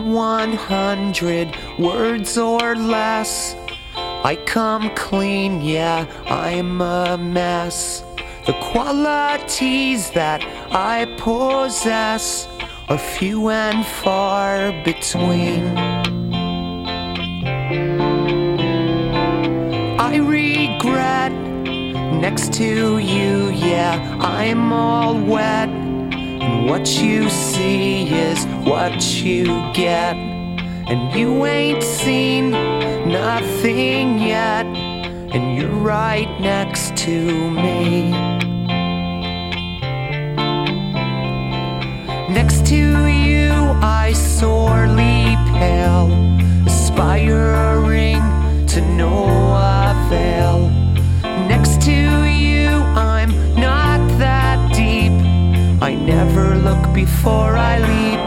100 words or less. I come clean, yeah, I'm a mess. The qualities that I possess are few and far between. I regret next to you, yeah, I'm all wet. And what you see is what you get. And you ain't seen nothing yet. And you're right next to me. Next to you I sorely pale, aspiring to no avail. Next to you I'm not that deep. I never look before I leap.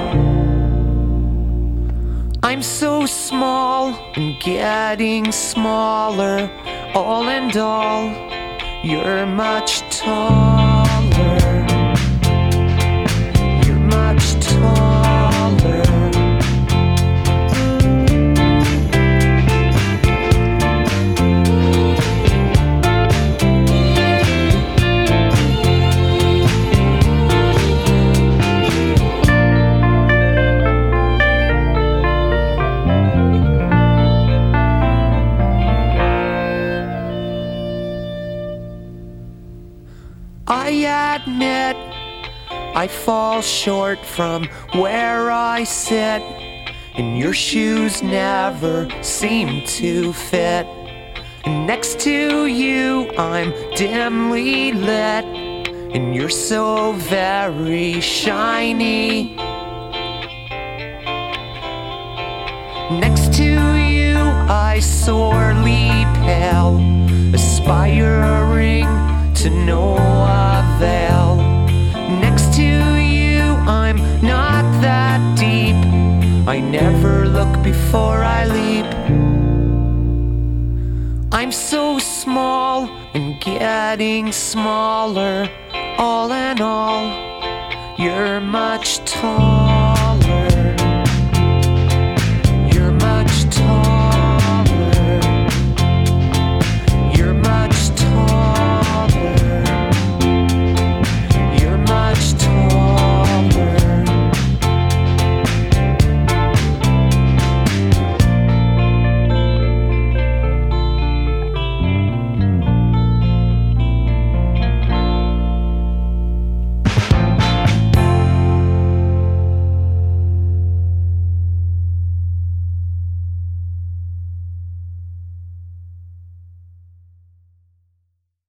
I'm so small and getting smaller. All in all, you're much taller. You're much taller. I admit I fall short from where I sit, and your shoes never seem to fit. And next to you I'm dimly lit, and you're so very shiny. Next to you I sorely pale, aspiring to no avail. Next to you I'm not that deep. I never look before I leap. I'm so small and getting smaller. All in all, you're much taller.